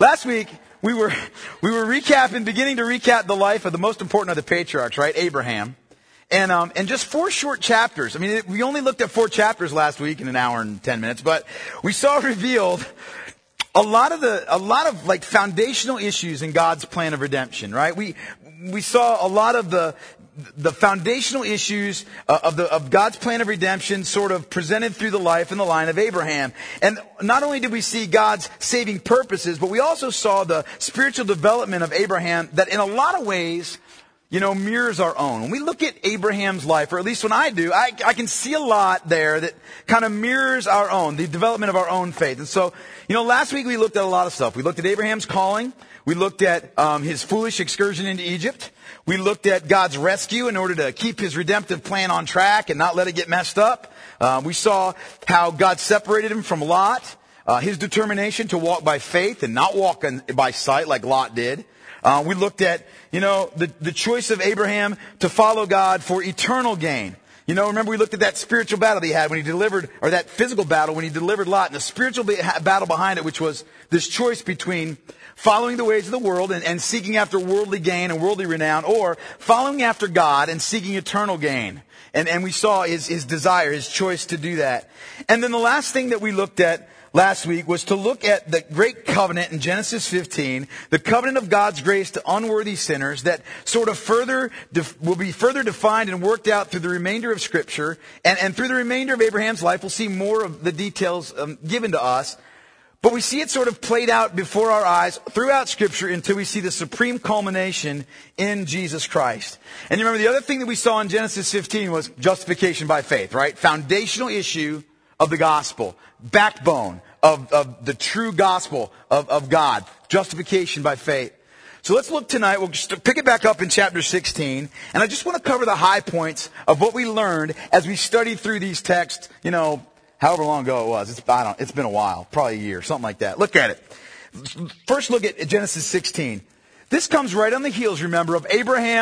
Last week, we were beginning to recap the life of the most important of the patriarchs, right? Abraham. And just 4 short chapters. I mean, we only looked at 4 chapters last week in an hour and 10 minutes, but we saw revealed a lot of like foundational issues in God's plan of redemption, right? We saw a lot of the foundational issues of God's plan of redemption sort of presented through the life and the line of Abraham. And not only did we see God's saving purposes, but we also saw the spiritual development of Abraham that in a lot of ways, mirrors our own. When we look at Abraham's life, or at least when I do, I can see a lot there that kind of mirrors our own, the development of our own faith. And so, last week we looked at a lot of stuff. We looked at Abraham's calling. We looked at his foolish excursion into Egypt. We looked at God's rescue in order to keep his redemptive plan on track and not let it get messed up. We saw how God separated him from Lot, his determination to walk by faith and not walk by sight like Lot did. We looked at, the choice of Abraham to follow God for eternal gain. Remember we looked at that spiritual battle that he had when he delivered, or that physical battle when he delivered Lot, and the spiritual battle behind it, which was this choice between following the ways of the world and seeking after worldly gain and worldly renown, or following after God and seeking eternal gain. And we saw his desire, his choice to do that. And then the last thing that we looked at last week was to look at the great covenant in Genesis 15, the covenant of God's grace to unworthy sinners that sort of will be further defined and worked out through the remainder of Scripture. And through the remainder of Abraham's life, we'll see more of the details given to us. But we see it sort of played out before our eyes throughout Scripture until we see the supreme culmination in Jesus Christ. And you remember the other thing that we saw in Genesis 15 was justification by faith, right? Foundational issue of the gospel. Backbone of the true gospel of God. Justification by faith. So let's look tonight. We'll just pick it back up in chapter 16. And I just want to cover the high points of what we learned as we studied through these texts, however long ago it was. It's been a while, probably a year, something like that. Look at it. First look at Genesis 16. This comes right on the heels, remember, of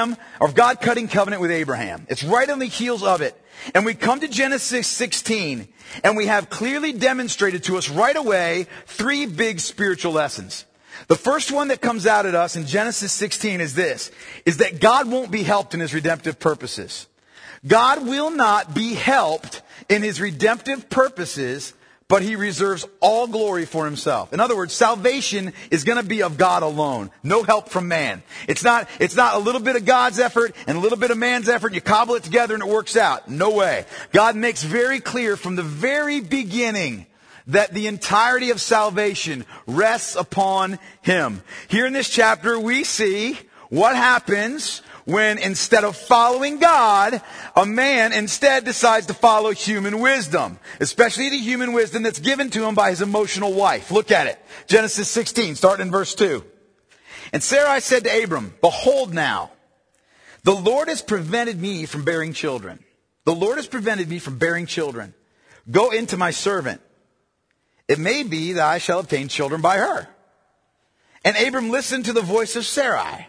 God cutting covenant with Abraham. It's right on the heels of it. And we come to Genesis 16, and we have clearly demonstrated to us right away 3 big spiritual lessons. The first one that comes out at us in Genesis 16 is that God won't be helped in his redemptive purposes. God will not be helped in his redemptive purposes, but he reserves all glory for himself. In other words, salvation is going to be of God alone. No help from man. It's not a little bit of God's effort and a little bit of man's effort and you cobble it together and it works out. No way. God makes very clear from the very beginning that the entirety of salvation rests upon him. Here in this chapter, we see what happens when instead of following God, a man instead decides to follow human wisdom, especially the human wisdom that's given to him by his emotional wife. Look at it. Genesis 16, starting in verse 2. And Sarai said to Abram, "Behold now, the Lord has prevented me from bearing children. The Lord has prevented me from bearing children. Go into my servant. It may be that I shall obtain children by her." And Abram listened to the voice of Sarai.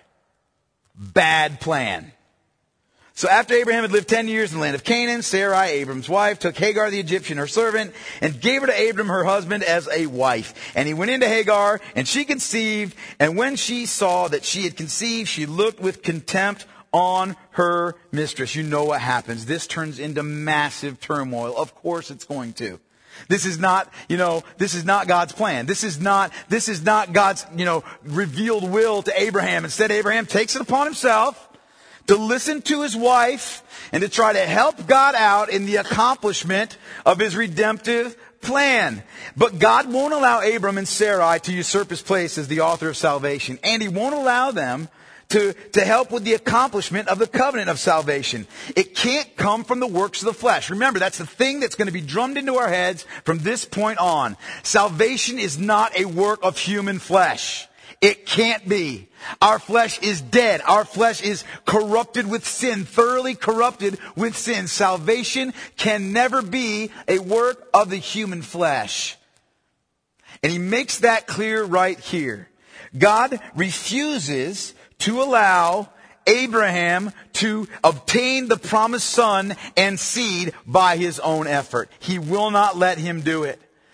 Bad plan. So after Abraham had lived 10 years in the land of Canaan, Sarai, Abram's wife, took Hagar the Egyptian, her servant, and gave her to Abram, her husband, as a wife. And he went into Hagar, and she conceived. And when she saw that she had conceived, she looked with contempt on her mistress. You know what happens. This turns into massive turmoil. Of course it's going to. This is not God's plan. This is not God's, revealed will to Abraham. Instead, Abraham takes it upon himself to listen to his wife and to try to help God out in the accomplishment of his redemptive plan. But God won't allow Abram and Sarai to usurp his place as the author of salvation. And he won't allow them to help with the accomplishment of the covenant of salvation. It can't come from the works of the flesh. Remember, that's the thing that's going to be drummed into our heads from this point on. Salvation is not a work of human flesh. It can't be. Our flesh is dead. Our flesh is corrupted with sin, thoroughly corrupted with sin. Salvation can never be a work of the human flesh. And he makes that clear right here. God refuses to allow Abraham to obtain the promised son and seed by his own effort. He will not let him do it.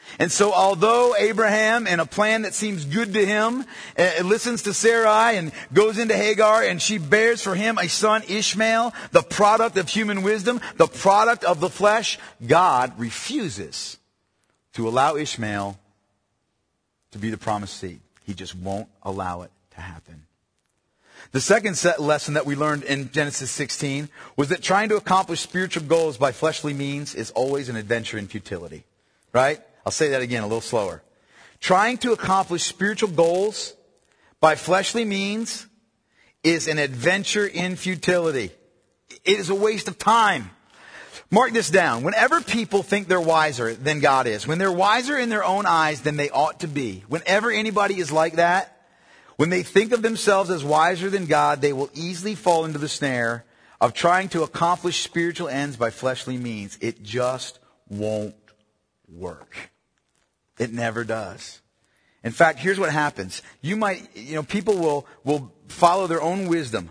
And so although Abraham, in a plan that seems good to him, listens to Sarai and goes into Hagar, and she bears for him a son, Ishmael, the product of human wisdom, the product of the flesh, God refuses to allow Ishmael to be the promised seed. He just won't allow it to happen. The second lesson that we learned in Genesis 16 was that trying to accomplish spiritual goals by fleshly means is always an adventure in futility. Right? I'll say that again a little slower. Trying to accomplish spiritual goals by fleshly means is an adventure in futility. It is a waste of time. Mark this down. Whenever people think they're wiser than God is, when they're wiser in their own eyes than they ought to be, whenever anybody is like that, when they think of themselves as wiser than God, they will easily fall into the snare of trying to accomplish spiritual ends by fleshly means. It just won't work. It never does. In fact, here's what happens. People will follow their own wisdom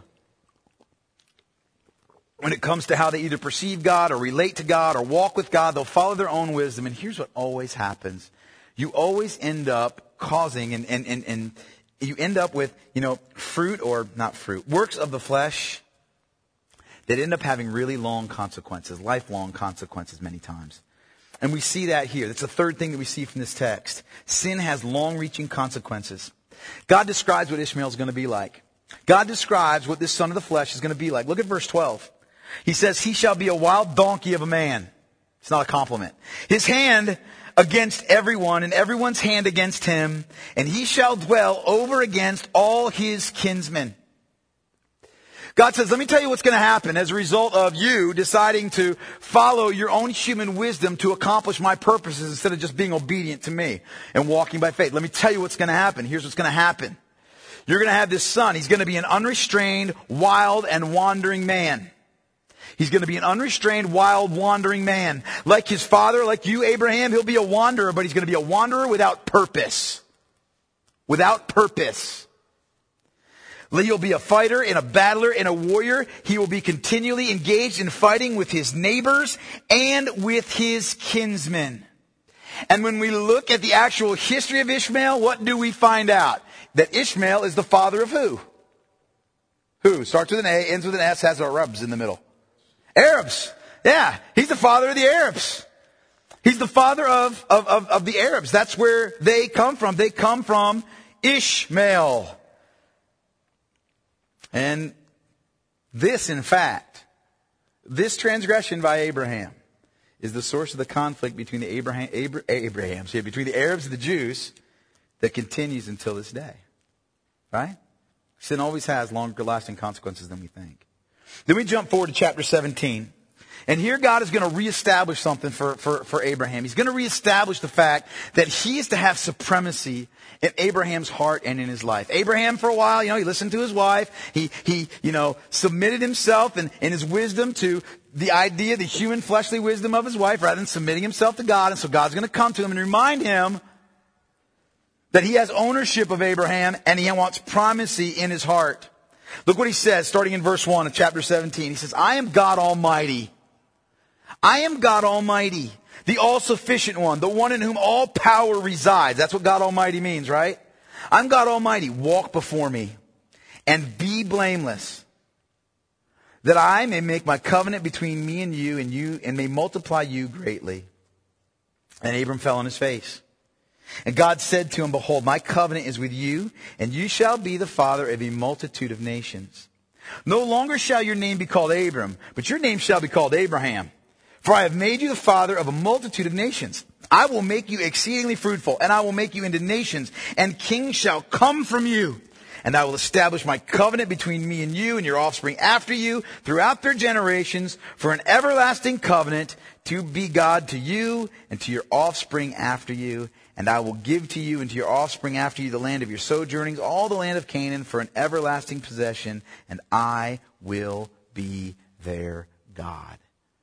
when it comes to how they either perceive God or relate to God or walk with God. They'll follow their own wisdom. And here's what always happens. You always end up causing and you end up with, fruit or not fruit, works of the flesh that end up having really long consequences, lifelong consequences many times. And we see that here. That's the third thing that we see from this text. Sin has long-reaching consequences. God describes what Ishmael is going to be like. God describes what this son of the flesh is going to be like. Look at verse 12. He says, he shall be a wild donkey of a man. It's not a compliment. His hand against everyone, and everyone's hand against him, and he shall dwell over against all his kinsmen. God says, let me tell you what's going to happen as a result of you deciding to follow your own human wisdom to accomplish my purposes instead of just being obedient to me and walking by faith. Let me tell you what's going to happen. Here's what's going to happen. You're going to have this son. He's going to be an unrestrained, wild, and wandering man. He's going to be an unrestrained, wild, wandering man. Like his father, like you, Abraham, he'll be a wanderer, but he's going to be a wanderer without purpose. Without purpose. He'll be a fighter and a battler and a warrior. He will be continually engaged in fighting with his neighbors and with his kinsmen. And when we look at the actual history of Ishmael, what do we find out? That Ishmael is the father of who? Who? Starts with an A, ends with an S, has Arabs in the middle. Arabs. Yeah, he's the father of the Arabs. He's the father of the Arabs. That's where they come from. They come from Ishmael. And this, in fact, this transgression by Abraham is the source of the conflict between the between the Arabs and the Jews that continues until this day. Right? Sin always has longer lasting consequences than we think. Then we jump forward to chapter 17. And here God is going to reestablish something for Abraham. He's going to reestablish the fact that he is to have supremacy in Abraham's heart and in his life. Abraham, for a while, he listened to his wife. He submitted himself and his wisdom to the idea, the human fleshly wisdom of his wife, rather than submitting himself to God. And so God's going to come to him and remind him that he has ownership of Abraham and he wants primacy in his heart. Look what he says, starting in verse 1 of chapter 17. He says, I am God Almighty. I am God Almighty, the all-sufficient one, the one in whom all power resides. That's what God Almighty means, right? I'm God Almighty. Walk before me and be blameless, that I may make my covenant between me and you and may multiply you greatly. And Abram fell on his face. And God said to him, behold, my covenant is with you, and you shall be the father of a multitude of nations. No longer shall your name be called Abram, but your name shall be called Abraham. For I have made you the father of a multitude of nations. I will make you exceedingly fruitful, and I will make you into nations, and kings shall come from you. And I will establish my covenant between me and you and your offspring after you throughout their generations for an everlasting covenant to be God to you and to your offspring after you. And I will give to you and to your offspring after you the land of your sojournings, all the land of Canaan for an everlasting possession, and I will be their God.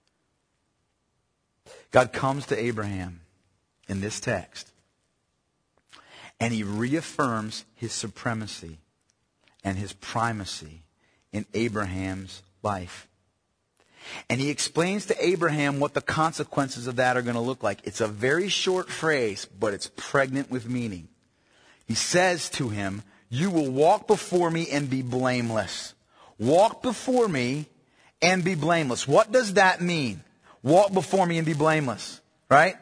God comes to Abraham in this text, and he reaffirms his supremacy and his primacy in Abraham's life. And he explains to Abraham what the consequences of that are going to look like. It's a very short phrase, but it's pregnant with meaning. He says to him, you will walk before me and be blameless. Walk before me and be blameless. What does that mean? Walk before me and be blameless, right?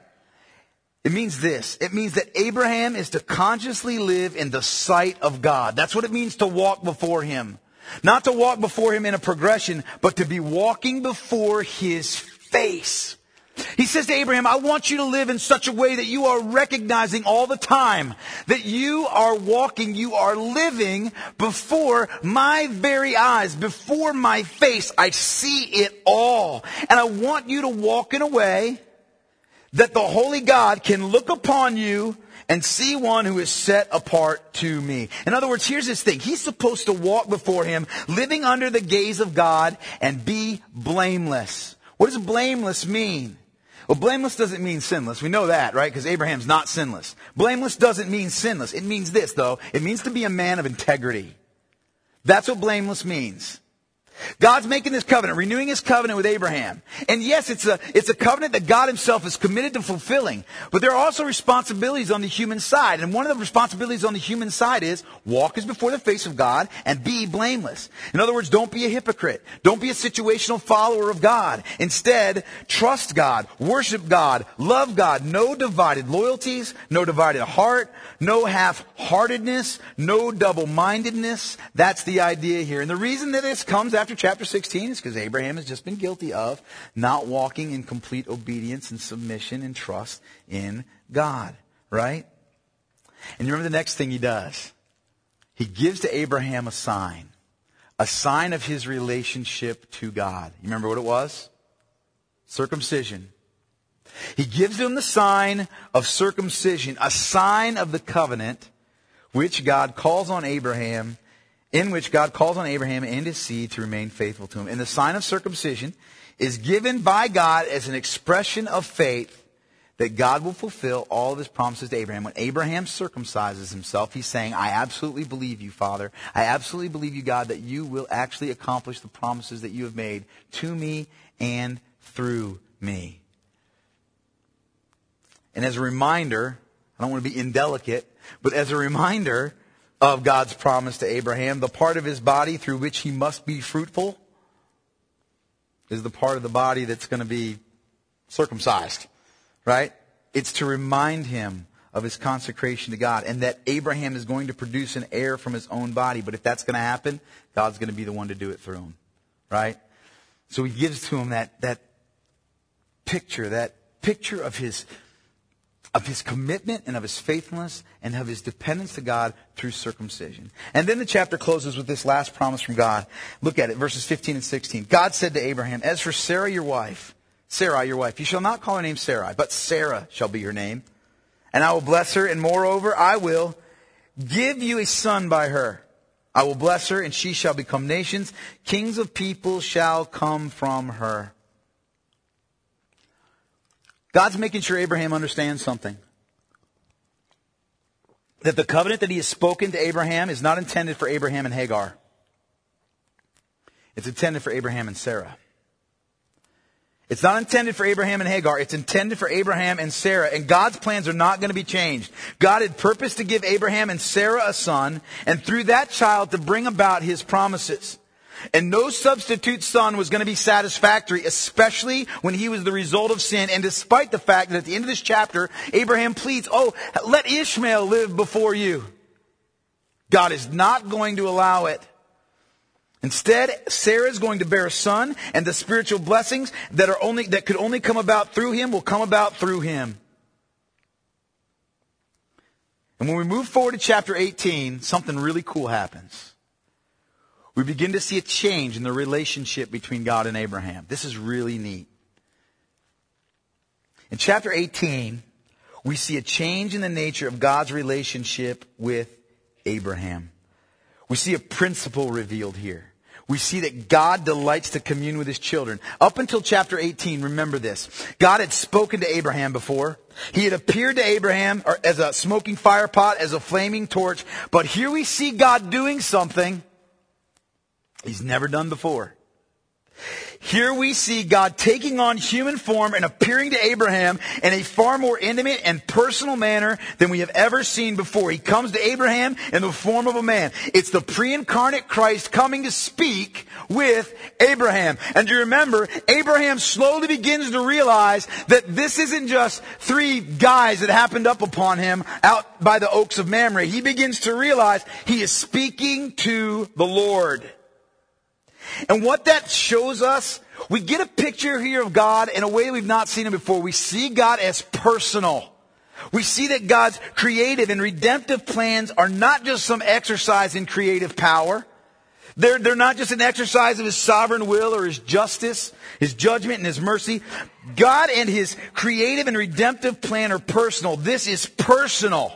It means this. It means that Abraham is to consciously live in the sight of God. That's what it means to walk before him. Not to walk before him in a progression, but to be walking before his face. He says to Abraham, I want you to live in such a way that you are recognizing all the time that you are walking, you are living before my very eyes, before my face. I see it all. And I want you to walk in a way that the Holy God can look upon you and see one who is set apart to me. In other words, here's his thing. He's supposed to walk before him, living under the gaze of God and be blameless. What does blameless mean? Well, blameless doesn't mean sinless. We know that, right? Because Abraham's not sinless. Blameless doesn't mean sinless. It means this, though. It means to be a man of integrity. That's what blameless means. God's making this covenant, renewing his covenant with Abraham. And yes, it's a covenant that God himself is committed to fulfilling. But there are also responsibilities on the human side. And one of the responsibilities on the human side is walk as before the face of God and be blameless. In other words, don't be a hypocrite. Don't be a situational follower of God. Instead, trust God, worship God, love God. No divided loyalties, no divided heart, no half-heartedness, no double-mindedness. That's the idea here. And the reason that this comes after chapter 16 is because Abraham has just been guilty of not walking in complete obedience and submission and trust in God, right? And you remember the next thing he does? He gives to Abraham a sign of his relationship to God. You remember what it was? Circumcision. He gives him the sign of circumcision, a sign of the covenant which God calls on Abraham and his seed to remain faithful to him. And the sign of circumcision is given by God as an expression of faith that God will fulfill all of his promises to Abraham. When Abraham circumcises himself, he's saying, I absolutely believe you, Father. I absolutely believe you, God, that you will actually accomplish the promises that you have made to me and through me. And as a reminder, I don't want to be indelicate, but as a reminder of God's promise to Abraham, the part of his body through which he must be fruitful is the part of the body that's going to be circumcised, right? It's to remind him of his consecration to God and that Abraham is going to produce an heir from his own body. But if that's going to happen, God's going to be the one to do it through him, right? So he gives to him that picture of his commitment and of his faithfulness and of his dependence to God through circumcision. And then the chapter closes with this last promise from God. Look at it, verses 15 and 16. God said to Abraham, as for Sarai, your wife, you shall not call her name Sarai, but Sarah shall be your name. And I will bless her, and moreover, I will give you a son by her. I will bless her, and she shall become nations. Kings of people shall come from her. God's making sure Abraham understands something. That the covenant that he has spoken to Abraham is not intended for Abraham and Hagar. It's intended for Abraham and Sarah. It's not intended for Abraham and Hagar. It's intended for Abraham and Sarah. And God's plans are not going to be changed. God had purposed to give Abraham and Sarah a son, and through that child to bring about his promises. And no substitute son was going to be satisfactory, especially when he was the result of sin. And despite the fact that at the end of this chapter, Abraham pleads, let Ishmael live before you. God is not going to allow it. Instead, Sarah is going to bear a son, and the spiritual blessings that could only come about through him will come about through him. And when we move forward to chapter 18, something really cool happens. We begin to see a change in the relationship between God and Abraham. This is really neat. In chapter 18, we see a change in the nature of God's relationship with Abraham. We see a principle revealed here. We see that God delights to commune with his children. Up until chapter 18, remember this. God had spoken to Abraham before. He had appeared to Abraham as a smoking fire pot, as a flaming torch. But here we see God doing something he's never done before. Here we see God taking on human form and appearing to Abraham in a far more intimate and personal manner than we have ever seen before. He comes to Abraham in the form of a man. It's the pre-incarnate Christ coming to speak with Abraham. And you remember, Abraham slowly begins to realize that this isn't just three guys that happened up upon him out by the oaks of Mamre. He begins to realize he is speaking to the Lord. And what that shows us, we get a picture here of God in a way we've not seen him before. We see God as personal. We see that God's creative and redemptive plans are not just some exercise in creative power. They're not just an exercise of his sovereign will or his justice, his judgment and his mercy. God and his creative and redemptive plan are personal. This is personal.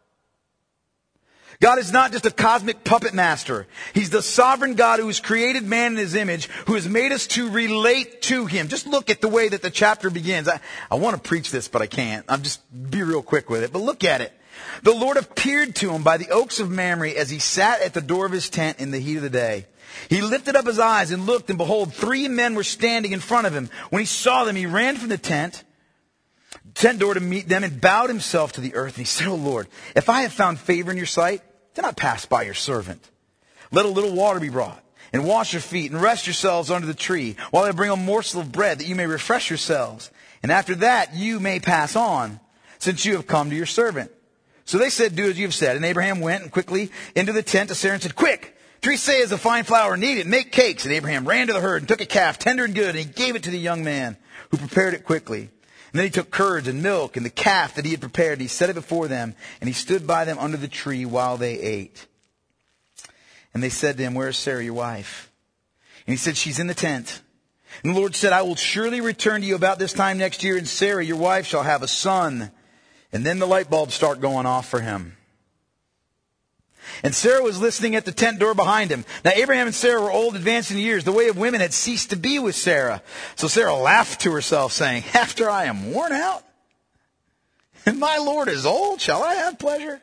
God is not just a cosmic puppet master. He's the sovereign God who has created man in his image, who has made us to relate to him. Just look at the way that the chapter begins. I want to preach this, but I can't. I'll just be real quick with it. But look at it. The Lord appeared to him by the oaks of Mamre as he sat at the door of his tent in the heat of the day. He lifted up his eyes and looked, and behold, 3 men were standing in front of him. When he saw them, he ran from the tent door to meet them and bowed himself to the earth. And he said, "O Lord, if I have found favor in your sight, do not pass by your servant. Let a little water be brought, and wash your feet, and rest yourselves under the tree, while I bring a morsel of bread, that you may refresh yourselves. And after that you may pass on, since you have come to your servant." So they said, "Do as you have said." And Abraham went quickly into the tent to Sarah and said, "Quick, 3 seahs of fine flour, knead it, make cakes." And Abraham ran to the herd and took a calf, tender and good, and he gave it to the young man, who prepared it quickly. And then he took curds and milk and the calf that he had prepared, and he set it before them, and he stood by them under the tree while they ate. And they said to him, "Where is Sarah, your wife?" And he said, "She's in the tent." And the Lord said, "I will surely return to you about this time next year, and Sarah, your wife, shall have a son." And then the light bulbs start going off for him. And Sarah was listening at the tent door behind him. Now Abraham and Sarah were old, advanced in years. The way of women had ceased to be with Sarah. So Sarah laughed to herself, saying, "After I am worn out, and my Lord is old, shall I have pleasure?"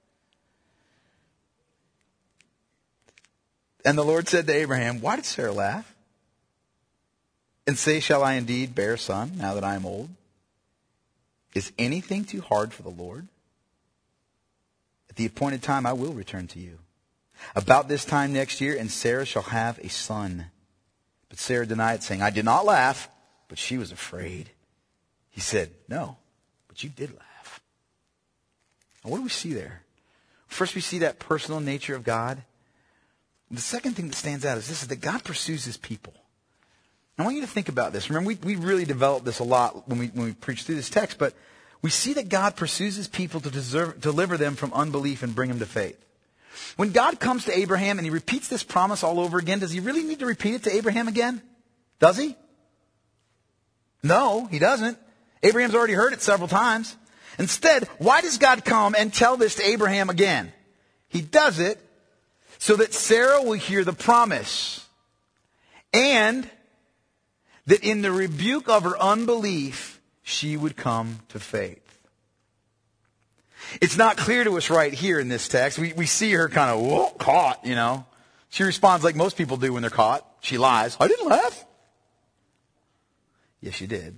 And the Lord said to Abraham, "Why did Sarah laugh? And say, shall I indeed bear a son now that I am old? Is anything too hard for the Lord? At the appointed time I will return to you. About this time next year, and Sarah shall have a son." But Sarah denied, saying, "I did not laugh," but she was afraid. He said, "No, but you did laugh." Now, what do we see there? First, we see that personal nature of God. The second thing that stands out is this, is that God pursues his people. I want you to think about this. Remember, we really developed this a lot when we preach through this text, but we see that God pursues his people to deliver them from unbelief and bring them to faith. When God comes to Abraham and he repeats this promise all over again, does he really need to repeat it to Abraham again? Does he? No, he doesn't. Abraham's already heard it several times. Instead, why does God come and tell this to Abraham again? He does it so that Sarah will hear the promise, and that in the rebuke of her unbelief, she would come to faith. It's not clear to us right here in this text. We see her kind of caught, you know. She responds like most people do when they're caught. She lies. "I didn't laugh." Yes, you did.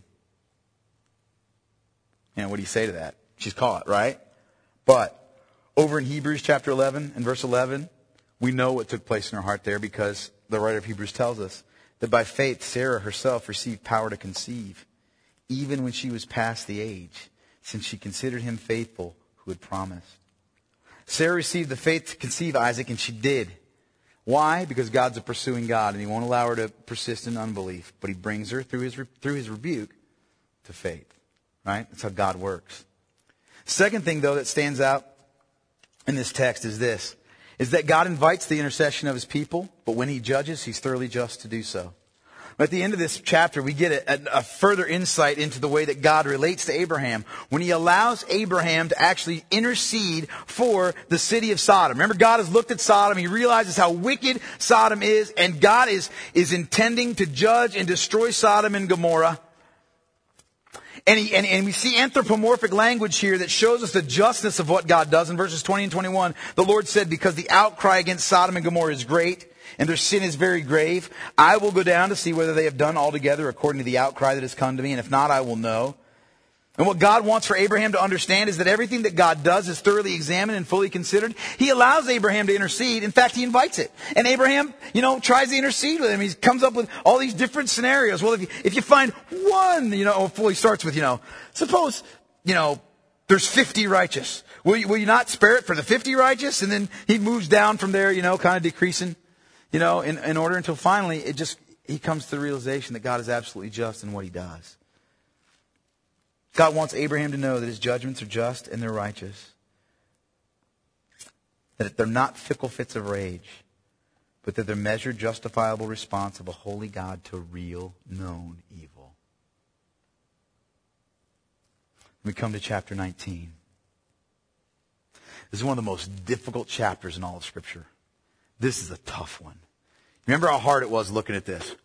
And what do you say to that? She's caught, right? But over in Hebrews chapter 11 and verse 11, we know what took place in her heart there, because the writer of Hebrews tells us that by faith Sarah herself received power to conceive, even when she was past the age, since she considered him faithful who had promised. Sarah received the faith to conceive Isaac, and she did. Why? Because God's a pursuing God, and he won't allow her to persist in unbelief, but he brings her through his rebuke to faith. Right? That's how God works. Second thing, though, that stands out in this text is this, is that God invites the intercession of his people, but when he judges, he's thoroughly just to do so. At the end of this chapter, we get a further insight into the way that God relates to Abraham when he allows Abraham to actually intercede for the city of Sodom. Remember, God has looked at Sodom. He realizes how wicked Sodom is, and God is intending to judge and destroy Sodom and Gomorrah. And we see anthropomorphic language here that shows us the justice of what God does. In verses 20 and 21, the Lord said, "Because the outcry against Sodom and Gomorrah is great, and their sin is very grave. I will go down to see whether they have done altogether according to the outcry that has come to me, and if not, I will know. And what God wants for Abraham to understand is that everything that God does is thoroughly examined and fully considered. He allows Abraham to intercede. In fact, he invites it. And Abraham, tries to intercede with him. He comes up with all these different scenarios. Well, if you find one, he starts with, suppose, there's 50 righteous. Will you not spare it for the 50 righteous? And then he moves down from there, kind of decreasing, in order until finally he comes to the realization that God is absolutely just in what he does. God wants Abraham to know that his judgments are just and they're righteous. That they're not fickle fits of rage, but that they're measured, justifiable response of a holy God to real, known evil. We come to chapter 19. This is one of the most difficult chapters in all of Scripture. This is a tough one. Remember how hard it was looking at this?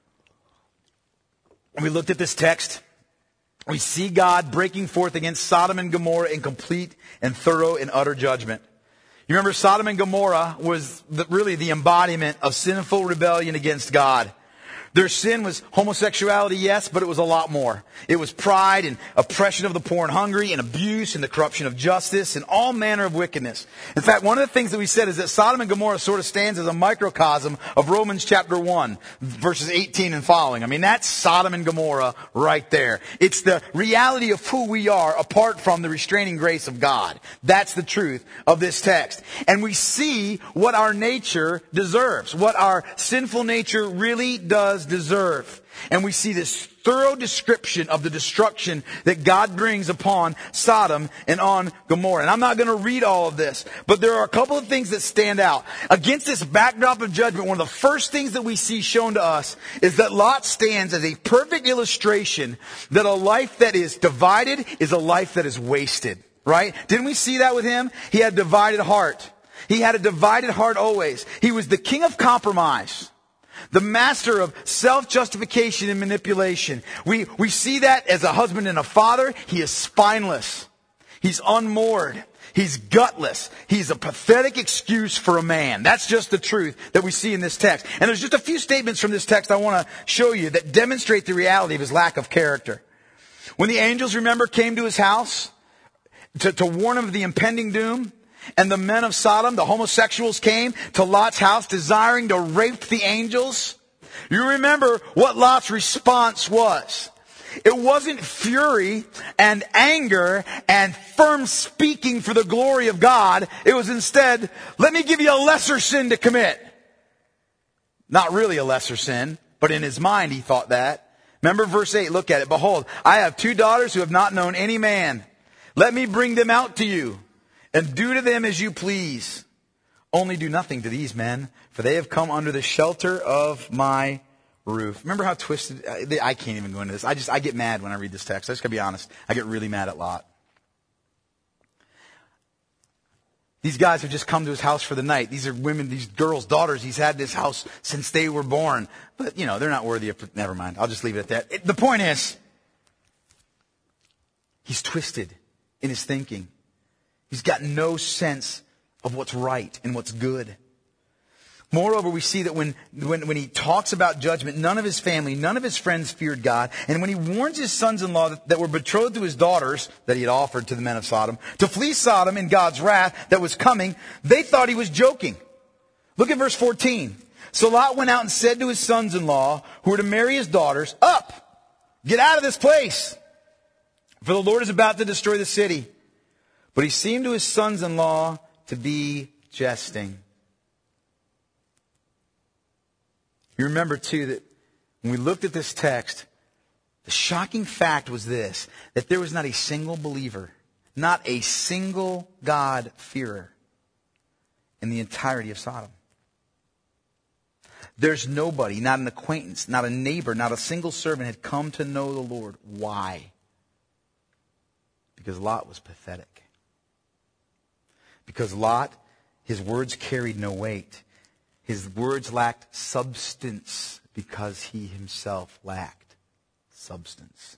When we looked at this text, we see God breaking forth against Sodom and Gomorrah in complete and thorough and utter judgment. You remember Sodom and Gomorrah was really the embodiment of sinful rebellion against God. Their sin was homosexuality, yes, but it was a lot more. It was pride and oppression of the poor and hungry and abuse and the corruption of justice and all manner of wickedness. In fact, one of the things that we said is that Sodom and Gomorrah sort of stands as a microcosm of Romans chapter 1, verses 18 and following. I mean, that's Sodom and Gomorrah right there. It's the reality of who we are apart from the restraining grace of God. That's the truth of this text. And we see what our nature deserves, what our sinful nature really does deserve. And we see this thorough description of the destruction that God brings upon Sodom and on Gomorrah. And I'm not going to read all of this, but there are a couple of things that stand out. Against this backdrop of judgment, one of the first things that we see shown to us is that Lot stands as a perfect illustration that a life that is divided is a life that is wasted. Right? Didn't we see that with him? He had a divided heart. He had a divided heart always. He was the king of compromise. The master of self-justification and manipulation. We see that as a husband and a father. He is spineless. He's unmoored. He's gutless. He's a pathetic excuse for a man. That's just the truth that we see in this text. And there's just a few statements from this text I want to show you that demonstrate the reality of his lack of character. When the angels, remember, came to his house to warn him of the impending doom, and the men of Sodom, the homosexuals, came to Lot's house desiring to rape the angels. You remember what Lot's response was. It wasn't fury and anger and firm speaking for the glory of God. It was instead, let me give you a lesser sin to commit. Not really a lesser sin, but in his mind he thought that. Remember verse 8, look at it. Behold, I have 2 daughters who have not known any man. Let me bring them out to you. And do to them as you please. Only do nothing to these men, for they have come under the shelter of my roof. Remember how twisted, I can't even go into this. I get mad when I read this text. I just gotta be honest. I get really mad at Lot. These guys have just come to his house for the night. These are women, these girls' daughters. He's had this house since they were born. But, they're not worthy of, never mind. I'll just leave it at that. The point is, he's twisted in his thinking. He's got no sense of what's right and what's good. Moreover, we see that when he talks about judgment, none of his family, none of his friends feared God. And when he warns his sons-in-law that were betrothed to his daughters, that he had offered to the men of Sodom, to flee Sodom in God's wrath that was coming, they thought he was joking. Look at verse 14. So Lot went out and said to his sons-in-law, who were to marry his daughters, up, get out of this place, for the Lord is about to destroy the city. But he seemed to his sons-in-law to be jesting. You remember, too, that when we looked at this text, the shocking fact was this, that there was not a single believer, not a single God-fearer in the entirety of Sodom. There's nobody, not an acquaintance, not a neighbor, not a single servant had come to know the Lord. Why? Because Lot was pathetic. Because Lot, his words carried no weight. His words lacked substance because he himself lacked substance.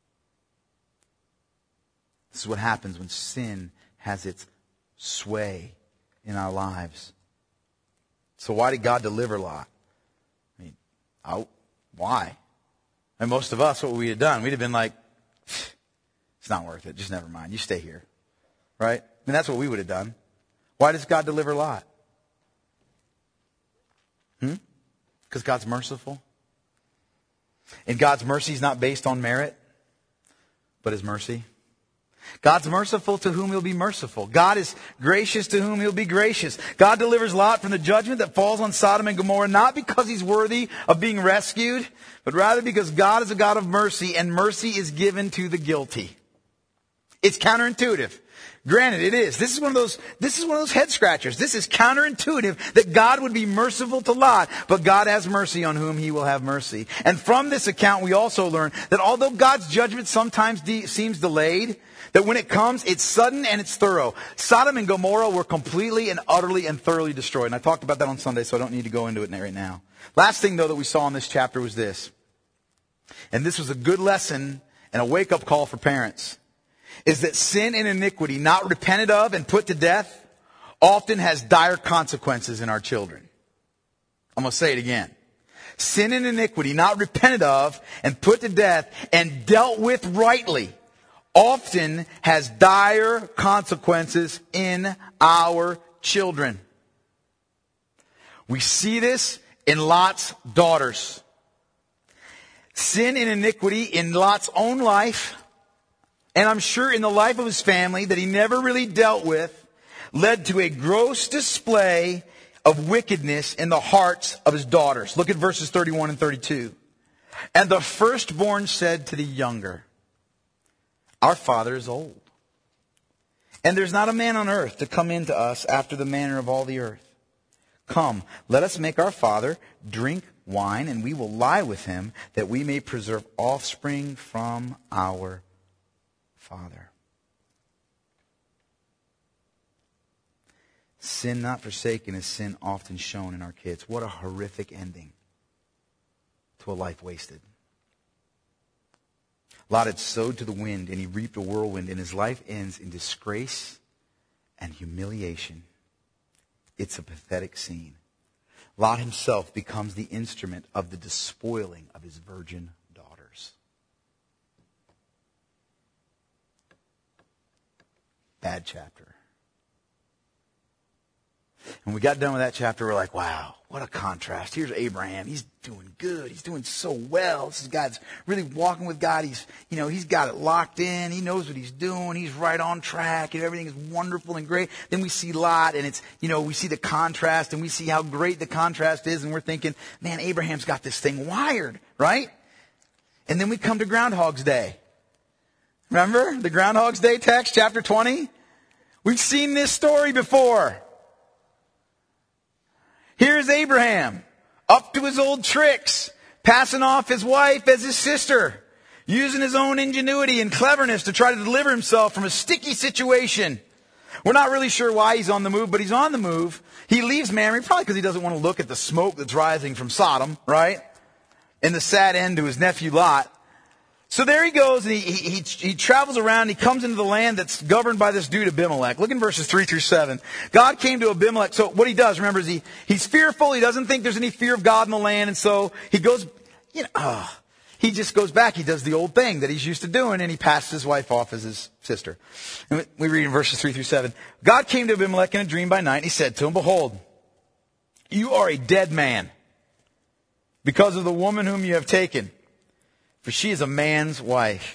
This is what happens when sin has its sway in our lives. So why did God deliver Lot? I mean, why? And most of us, what we'd have done, we'd have been like, it's not worth it. Just never mind. You stay here. Right? I mean, that's what we would have done. Why does God deliver Lot? Because God's merciful. And God's mercy is not based on merit, but His mercy. God's merciful to whom He'll be merciful. God is gracious to whom He'll be gracious. God delivers Lot from the judgment that falls on Sodom and Gomorrah, not because he's worthy of being rescued, but rather because God is a God of mercy, and mercy is given to the guilty. It's counterintuitive. Granted, it is. This is one of those head scratchers. This is counterintuitive that God would be merciful to Lot, but God has mercy on whom He will have mercy. And from this account, we also learn that although God's judgment sometimes seems delayed, that when it comes, it's sudden and it's thorough. Sodom and Gomorrah were completely and utterly and thoroughly destroyed. And I talked about that on Sunday, so I don't need to go into it right now. Last thing, though, that we saw in this chapter was this. And this was a good lesson and a wake-up call for parents. Is that sin and iniquity not repented of and put to death often has dire consequences in our children. I'm going to say it again. Sin and iniquity not repented of and put to death and dealt with rightly often has dire consequences in our children. We see this in Lot's daughters. Sin and iniquity in Lot's own life, and I'm sure in the life of his family that he never really dealt with, led to a gross display of wickedness in the hearts of his daughters. Look at verses 31 and 32. And the firstborn said to the younger, our father is old, and there's not a man on earth to come in to us after the manner of all the earth. Come, let us make our father drink wine, and we will lie with him, that we may preserve offspring from our father. Sin not forsaken is sin often shown in our kids. What a horrific ending to a life wasted. Lot had sowed to the wind, and he reaped a whirlwind, and his life ends in disgrace and humiliation. It's a pathetic scene. Lot himself becomes the instrument of the despoiling of his virgin daughters. Bad chapter. When we got done with that chapter, we're like, wow, what a contrast. Here's Abraham. He's doing good. He's doing so well. This is God's really walking with God. He's got it locked in. He knows what he's doing. He's right on track, and everything is wonderful and great. Then we see Lot, and we see the contrast, and we see how great the contrast is, and we're thinking, man, Abraham's got this thing wired, right? And then we come to Groundhog's Day. Remember the Groundhog's Day text, chapter 20? We've seen this story before. Here's Abraham, up to his old tricks, passing off his wife as his sister, using his own ingenuity and cleverness to try to deliver himself from a sticky situation. We're not really sure why he's on the move, but he's on the move. He leaves Mamre, probably because he doesn't want to look at the smoke that's rising from Sodom, right? And the sad end to his nephew Lot. So there he goes, and he travels around. He comes into the land that's governed by this dude Abimelech. Look in verses 3 through 7. God came to Abimelech. So what he does, remember, is he's fearful. He doesn't think there's any fear of God in the land. And so he goes, he just goes back. He does the old thing that he's used to doing, and he passes his wife off as his sister. And we read in verses 3 through 7. God came to Abimelech in a dream by night, and he said to him, behold, you are a dead man because of the woman whom you have taken. For she is a man's wife.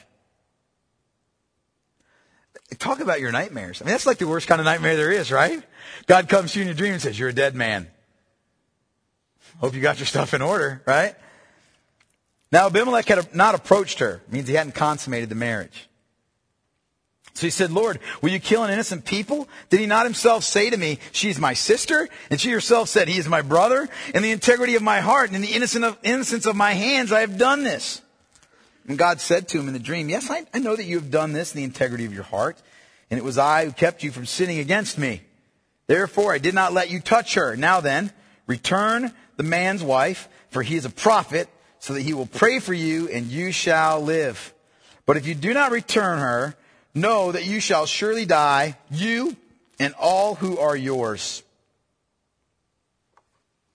Talk about your nightmares. I mean, that's like the worst kind of nightmare there is, right? God comes to you in your dream and says, you're a dead man. Hope you got your stuff in order, right? Now, Abimelech had not approached her. It means he hadn't consummated the marriage. So he said, Lord, will you kill an innocent people? Did he not himself say to me, she is my sister? And she herself said, he is my brother. In the integrity of my heart and in the innocence of my hands, I have done this. And God said to him in the dream, yes, I know that you have done this in the integrity of your heart. And it was I who kept you from sinning against me. Therefore, I did not let you touch her. Now then, return the man's wife, for he is a prophet, so that he will pray for you and you shall live. But if you do not return her, know that you shall surely die, you and all who are yours.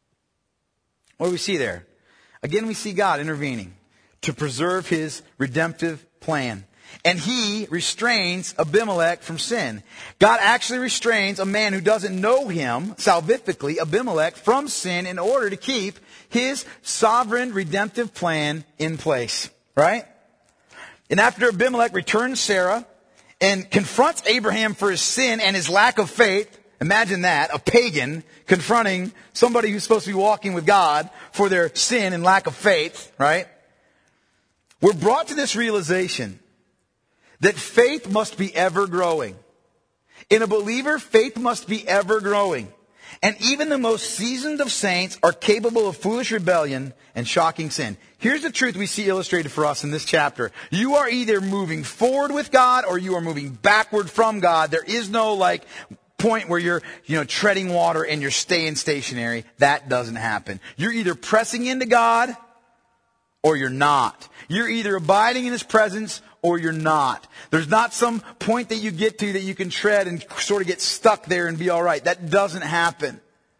What do we see there? Again, we see God intervening to preserve his redemptive plan. And he restrains Abimelech from sin. God actually restrains a man who doesn't know him, salvifically, Abimelech, from sin in order to keep his sovereign redemptive plan in place. Right? And after Abimelech returns Sarah and confronts Abraham for his sin and his lack of faith, imagine that, a pagan confronting somebody who's supposed to be walking with God for their sin and lack of faith, right? We're brought to this realization that faith must be ever growing. In a believer, faith must be ever growing. And even the most seasoned of saints are capable of foolish rebellion and shocking sin. Here's the truth we see illustrated for us in this chapter. You are either moving forward with God or you are moving backward from God. There is no point where you're, treading water and you're staying stationary. That doesn't happen. You're either pressing into God or you're not. You're either abiding in his presence or you're not. There's not some point that you get to that you can tread and sort of get stuck there and be all right. That doesn't happen.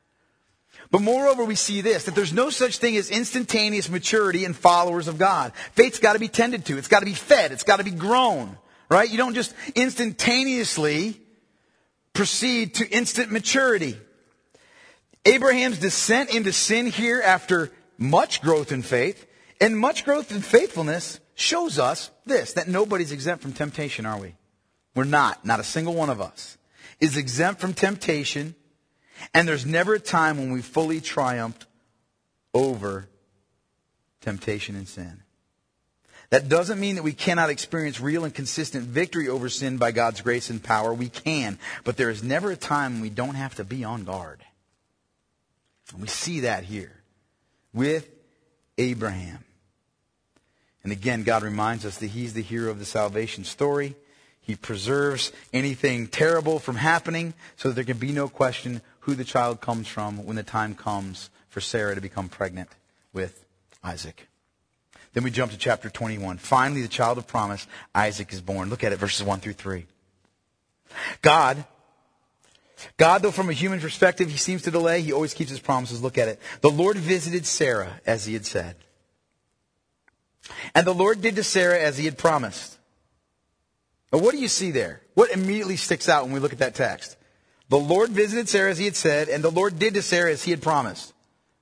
But moreover, we see this, that there's no such thing as instantaneous maturity in followers of God. Faith's got to be tended to. It's got to be fed. It's got to be grown. Right? You don't just instantaneously proceed to instant maturity. Abraham's descent into sin here after much growth in faith and much growth in faithfulness shows us this, that nobody's exempt from temptation, are we? We're not. Not a single one of us is exempt from temptation, and there's never a time when we fully triumphed over temptation and sin. That doesn't mean that we cannot experience real and consistent victory over sin by God's grace and power. We can, but there is never a time when we don't have to be on guard. And we see that here with Abraham. And again, God reminds us that he's the hero of the salvation story. He preserves anything terrible from happening so that there can be no question who the child comes from when the time comes for Sarah to become pregnant with Isaac. Then we jump to chapter 21. Finally, the child of promise, Isaac, is born. Look at it, verses 1 through 3. God, though from a human perspective he seems to delay, he always keeps his promises. Look at it. The Lord visited Sarah as he had said. And the Lord did to Sarah as he had promised. Now, what do you see there? What immediately sticks out when we look at that text? The Lord visited Sarah as he had said, and the Lord did to Sarah as he had promised.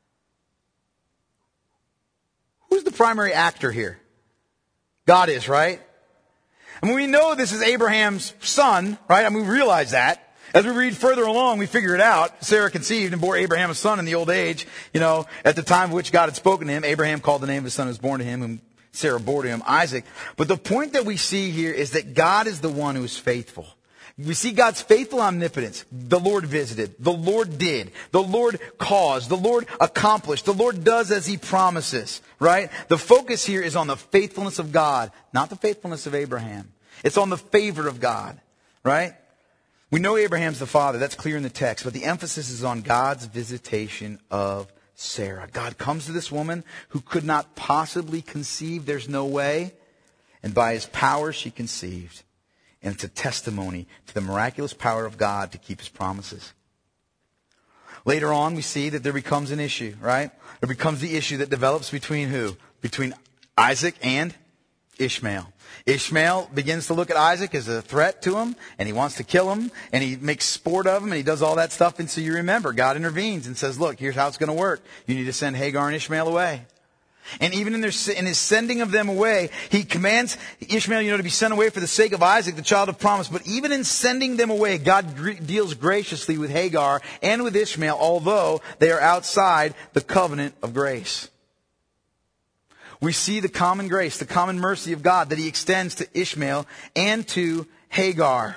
Who's the primary actor here? God is, right? And we know this is Abraham's son, right? We realize that. As we read further along, we figure it out. Sarah conceived and bore Abraham a son in the old age. At the time of which God had spoken to him, Abraham called the name of his son who was born to him, whom Sarah bore to him, Isaac. But the point that we see here is that God is the one who is faithful. We see God's faithful omnipotence. The Lord visited. The Lord did. The Lord caused. The Lord accomplished. The Lord does as he promises, right? The focus here is on the faithfulness of God, not the faithfulness of Abraham. It's on the favor of God, right? We know Abraham's the father. That's clear in the text. But the emphasis is on God's visitation of Sarah. God comes to this woman who could not possibly conceive. There's no way. And by his power, she conceived. And it's a testimony to the miraculous power of God to keep his promises. Later on, we see that there becomes an issue, right? There becomes the issue that develops between who? Between Isaac and Ishmael. Ishmael begins to look at Isaac as a threat to him, and he wants to kill him, and he makes sport of him, and he does all that stuff. And so you remember, God intervenes and says, look, here's how it's going to work. You need to send Hagar and Ishmael away. And even in his sending of them away, he commands Ishmael, to be sent away for the sake of Isaac, the child of promise. But even in sending them away, God deals graciously with Hagar and with Ishmael, although they are outside the covenant of grace. We see the common grace, the common mercy of God that he extends to Ishmael and to Hagar.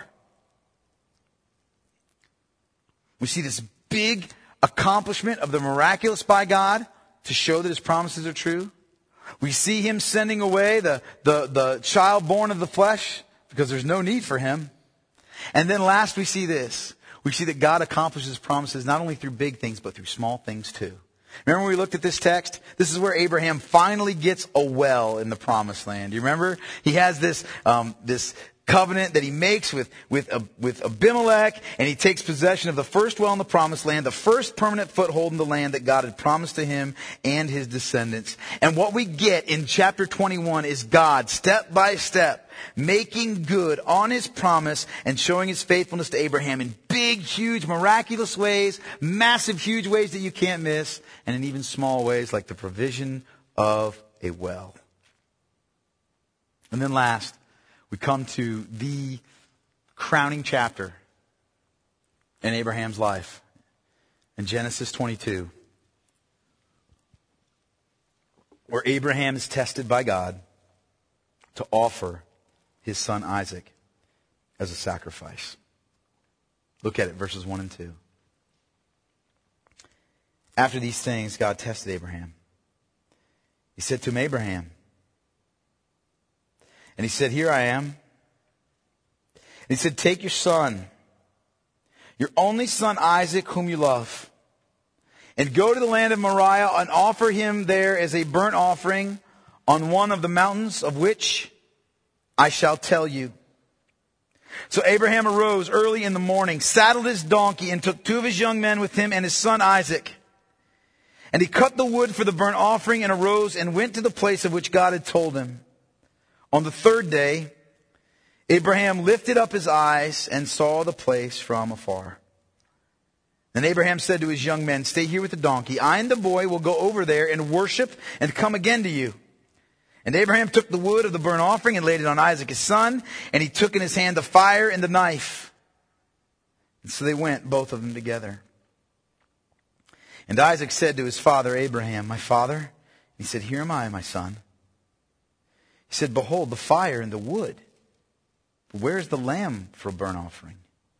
We see this big accomplishment of the miraculous by God to show that his promises are true. We see him sending away the child born of the flesh because there's no need for him. And then last we see this. We see that God accomplishes his promises not only through big things but through small things too. Remember when we looked at this text? This is where Abraham finally gets a well in the promised land. You remember? He has this covenant that he makes with Abimelech, and he takes possession of the first well in the promised land, the first permanent foothold in the land that God had promised to him and his descendants. And what we get in chapter 21 is God, step by step, making good on his promise and showing his faithfulness to Abraham in big, huge, miraculous ways, massive, huge ways that you can't miss, and in even small ways like the provision of a well. And then last, we come to the crowning chapter in Abraham's life, in Genesis 22, where Abraham is tested by God to offer his son Isaac as a sacrifice. Look at it, verses 1 and 2. After these things, God tested Abraham. He said to him, Abraham. And he said, here I am. And he said, take your son, your only son Isaac, whom you love, and go to the land of Moriah and offer him there as a burnt offering on one of the mountains of which I shall tell you. So Abraham arose early in the morning, saddled his donkey, and took 2 of his young men with him and his son Isaac. And he cut the wood for the burnt offering and arose and went to the place of which God had told him. On the 3rd day, Abraham lifted up his eyes and saw the place from afar. Then Abraham said to his young men, stay here with the donkey. I and the boy will go over there and worship and come again to you. And Abraham took the wood of the burnt offering and laid it on Isaac his son, and he took in his hand the fire and the knife. And so they went, both of them together. And Isaac said to his father Abraham, my father? He said, here am I, my son. He said, behold, the fire and the wood. But where is the lamb for a burnt offering?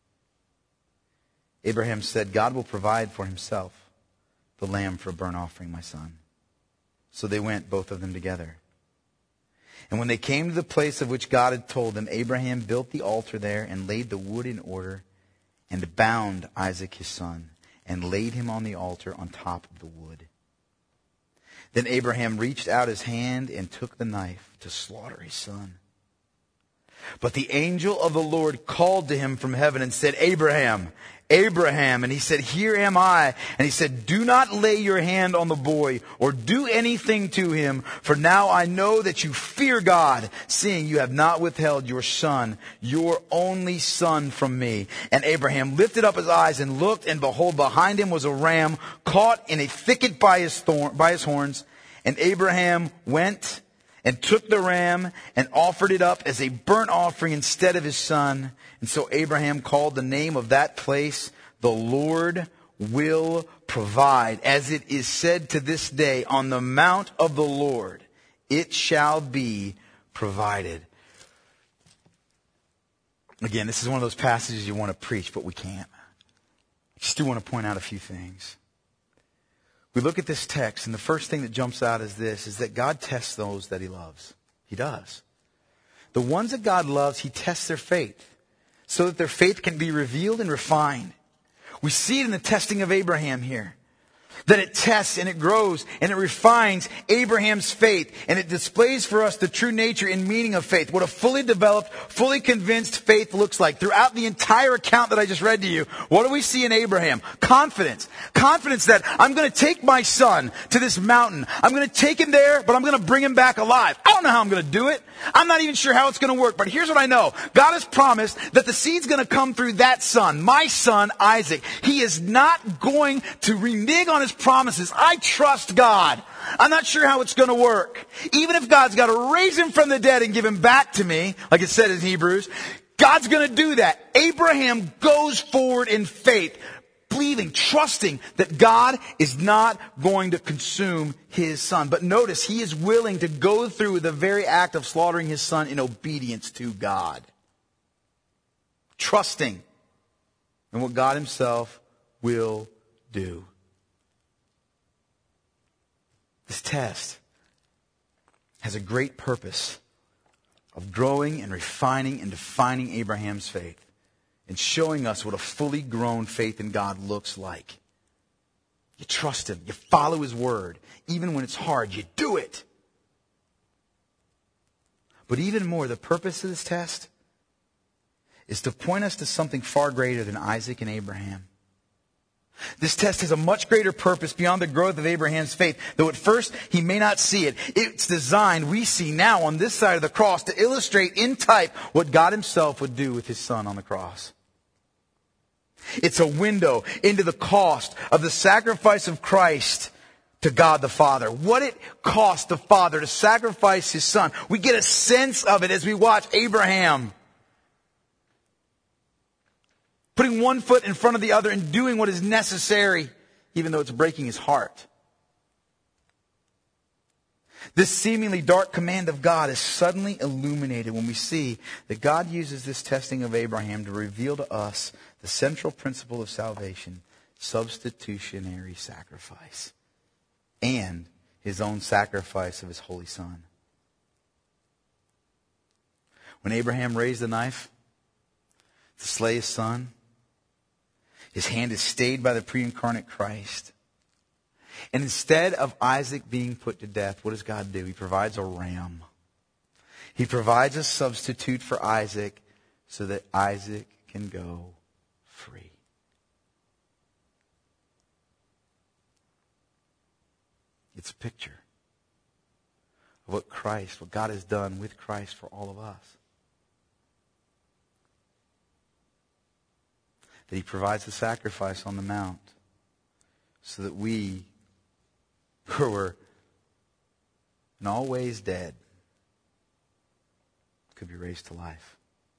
Abraham said, God will provide for himself the lamb for a burnt offering, my son. So they went, both of them together. And when they came to the place of which God had told them, Abraham built the altar there and laid the wood in order and bound Isaac his son and laid him on the altar on top of the wood. Then Abraham reached out his hand and took the knife to slaughter his son. But the angel of the Lord called to him from heaven and said, Abraham, Abraham. And he said, here am I. And he said, do not lay your hand on the boy or do anything to him. For now I know that you fear God, seeing you have not withheld your son, your only son, from me. And Abraham lifted up his eyes and looked, and behold, behind him was a ram caught in a thicket by his horns. And Abraham went and took the ram and offered it up as a burnt offering instead of his son. And so Abraham called the name of that place, the Lord will provide. As it is said to this day, on the mount of the Lord, it shall be provided. Again, this is one of those passages you want to preach, but we can't. I just do want to point out a few things. We look at this text, and the first thing that jumps out is this, is that God tests those that he loves. He does. The ones that God loves, he tests their faith so that their faith can be revealed and refined. We see it in the testing of Abraham here. That it tests and it grows and it refines Abraham's faith, and it displays for us the true nature and meaning of faith. What a fully developed, fully convinced faith looks like. Throughout the entire account that I just read to you, what do we see in Abraham? Confidence. Confidence that I'm going to take my son to this mountain. I'm going to take him there, but I'm going to bring him back alive. I don't know how I'm going to do it. I'm not even sure how it's going to work, but here's what I know. God has promised that the seed's going to come through that son, my son Isaac. He is not going to renege on his promises. I trust God. I'm not sure how it's going to work. Even if God's got to raise him from the dead and give him back to me, like it said in Hebrews, God's going to do that. Abraham goes forward in faith, believing, trusting that God is not going to consume his son. But notice, he is willing to go through the very act of slaughtering his son in obedience to God. Trusting in what God himself will do. This test has a great purpose of growing and refining and defining Abraham's faith and showing us what a fully grown faith in God looks like. You trust him. You follow his word. Even when it's hard, you do it. But even more, the purpose of this test is to point us to something far greater than Isaac and Abraham. This test has a much greater purpose beyond the growth of Abraham's faith, though at first he may not see it. It's designed, we see now on this side of the cross, to illustrate in type what God himself would do with his son on the cross. It's a window into the cost of the sacrifice of Christ to God the Father. What it cost the Father to sacrifice his son. We get a sense of it as we watch Abraham putting one foot in front of the other and doing what is necessary, even though it's breaking his heart. This seemingly dark command of God is suddenly illuminated when we see that God uses this testing of Abraham to reveal to us the central principle of salvation, substitutionary sacrifice, and his own sacrifice of his holy son. When Abraham raised the knife to slay his son, his hand is stayed by the pre-incarnate Christ. And instead of Isaac being put to death, what does God do? He provides a ram. He provides a substitute for Isaac so that Isaac can go free. It's a picture of what God has done with Christ for all of us. That he provides the sacrifice on the mount so that we, who were in all ways dead, could be raised to life.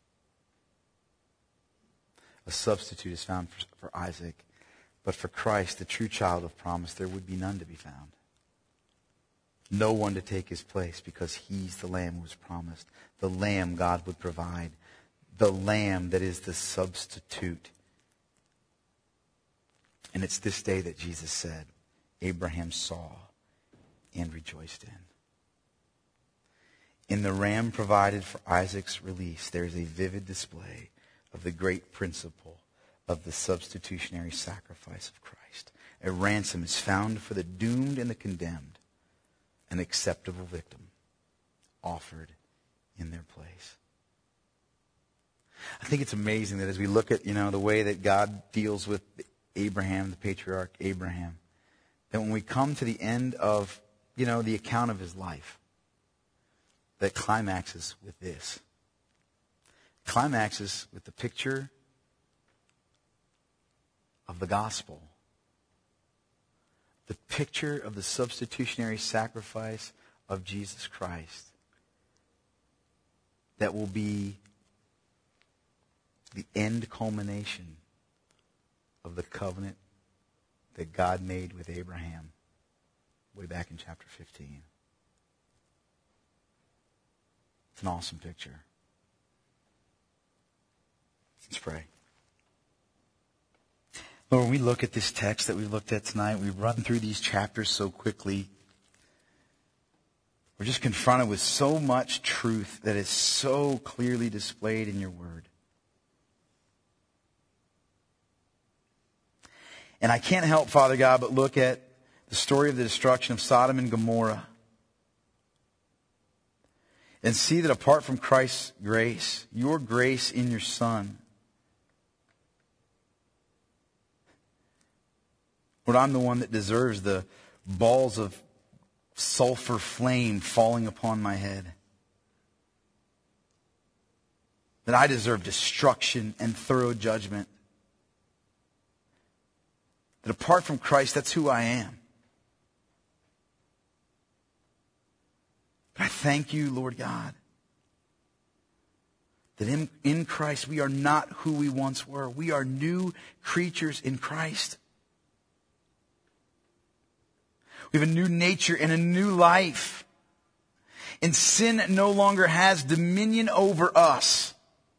A substitute is found for Isaac, but for Christ, the true child of promise, there would be none to be found. No one to take his place, because he's the Lamb who was promised. The Lamb God would provide. The Lamb that is the substitute. And it's this day that Jesus said, Abraham saw and rejoiced in. In the ram provided for Isaac's release, there is a vivid display of the great principle of the substitutionary sacrifice of Christ. A ransom is found for the doomed and the condemned, an acceptable victim offered in their place. I think it's amazing that as we look at, the way that God deals with Abraham, the patriarch Abraham, that when we come to the end of, the account of his life, that climaxes with this. Climaxes with the picture of the gospel. The picture of the substitutionary sacrifice of Jesus Christ. That will be the end culmination of the covenant that God made with Abraham way back in chapter 15. It's an awesome picture. Let's pray. Lord, when we look at this text that we looked at tonight, we run through these chapters so quickly. We're just confronted with so much truth that is so clearly displayed in your word. And I can't help, Father God, but look at the story of the destruction of Sodom and Gomorrah and see that apart from Christ's grace, your grace in your Son, Lord, I'm the one that deserves the balls of sulfur flame falling upon my head. That I deserve destruction and thorough judgment. That apart from Christ, that's who I am. But I thank you, Lord God, that in Christ we are not who we once were. We are new creatures in Christ. We have a new nature and a new life. And sin no longer has dominion over us.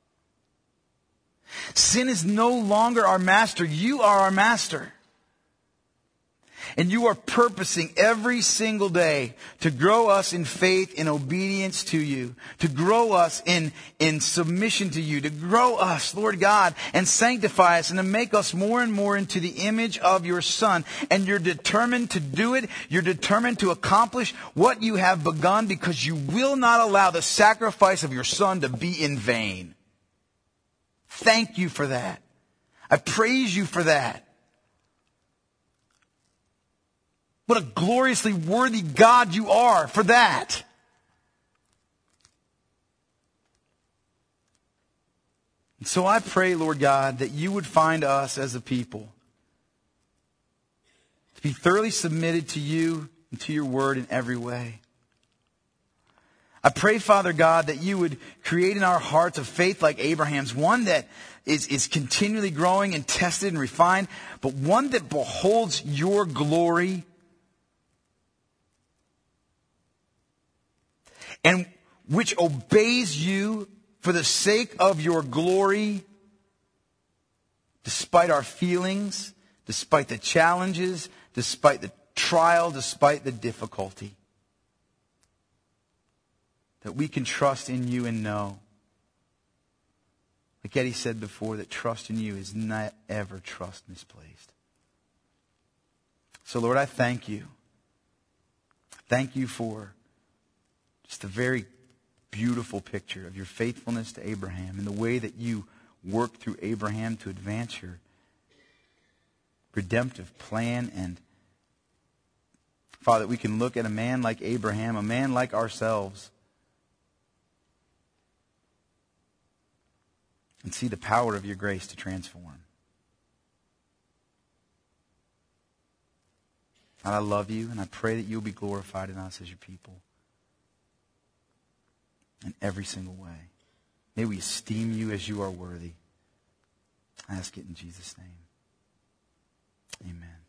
Sin is no longer our master. You are our master. And you are purposing every single day to grow us in faith, in obedience to you, to grow us in submission to you, to grow us, Lord God, and sanctify us and to make us more and more into the image of your Son. And you're determined to do it. You're determined to accomplish what you have begun because you will not allow the sacrifice of your Son to be in vain. Thank you for that. I praise you for that. What a gloriously worthy God you are for that. And so I pray, Lord God, that you would find us as a people to be thoroughly submitted to you and to your word in every way. I pray, Father God, that you would create in our hearts a faith like Abraham's, one that is continually growing and tested and refined, but one that beholds your glory and which obeys you for the sake of your glory, despite our feelings, despite the challenges, despite the trial, despite the difficulty. That we can trust in you and know, like Eddie said before, that trust in you is not ever trust misplaced. So Lord, I thank you. Thank you for just a very beautiful picture of your faithfulness to Abraham and the way that you worked through Abraham to advance your redemptive plan. And Father, we can look at a man like Abraham, a man like ourselves, and see the power of your grace to transform. God, I love you, and I pray that you'll be glorified in us as your people in every single way. May we esteem you as you are worthy. I ask it in Jesus' name. Amen.